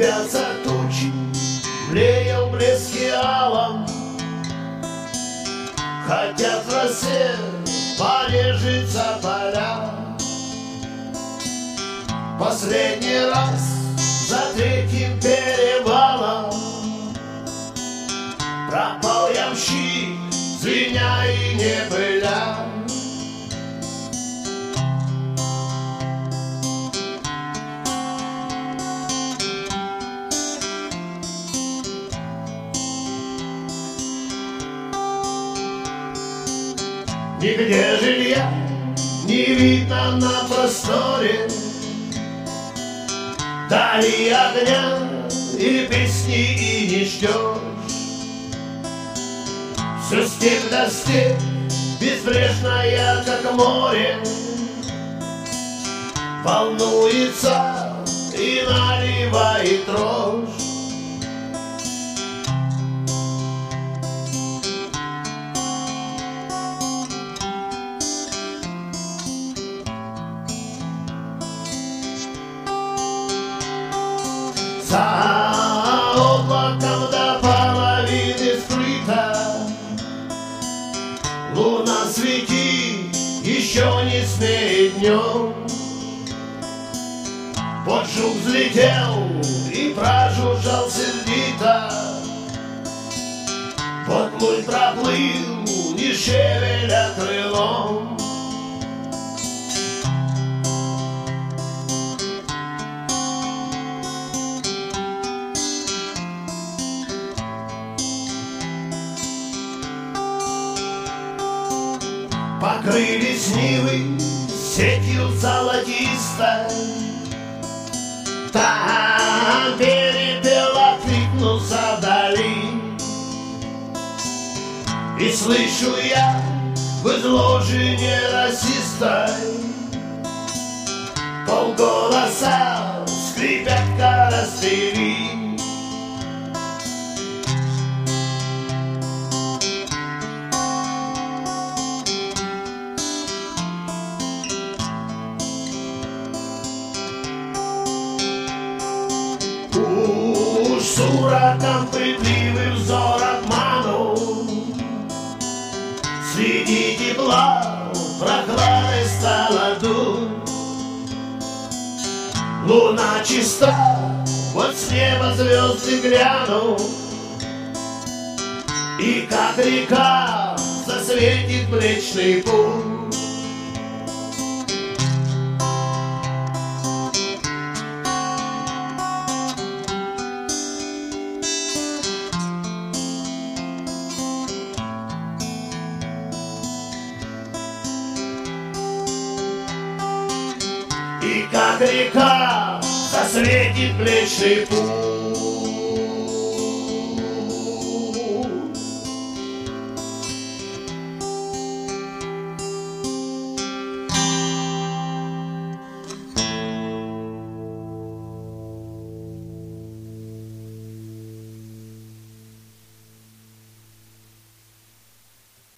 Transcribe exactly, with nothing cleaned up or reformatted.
клубятся тучи, млея в блеске алом. Хотят в росе понежиться поля. Последний раз за третьим перевалом пропал ямщик, звеня и не пыля. Нигде жилья не видно на просторе, дали огня и песни и не ждешь. Все степь до степь, безбрежная, как море, волнуется и наливает дрожь. За облаком до половины скрыта, луна светит, еще не смеет днем. Вот жук взлетел и прожужжал сердито, вот лунь проплыл, не шевеля крылом. Покрылись нивы сетью золотистой, там перепел откликнулся вдали. И слышу я в изложении расистой полголоса скрипят карастыри. Уж суроком пытливый взор обманул, среди тепла прохладой стала дуть. Луна чиста, вот с неба звезды глянут, и как река засветит Млечный Путь. И как река засветит Млечный Путь.